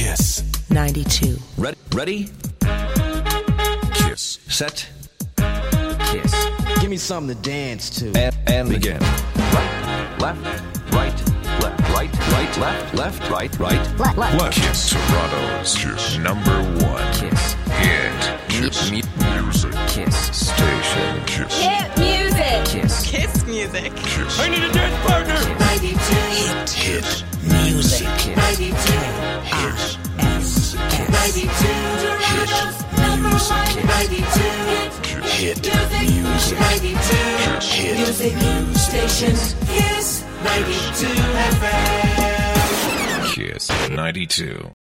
Kiss 92. Ready? Kiss Set. Kiss. Give me something to dance to. And begin. Left, right, left, right, left, right. Left. Kiss Toronto's Kiss number 1 Kiss. hit music Kiss. station. Kiss Hit music. Kiss. Kiss music. Kiss I need a dance partner. 92. hit Music. 92. Kiss 92. Toronto's number 1. 92. Hit Music. 92. Hit Music station. Kiss 92 FM. Kiss 92.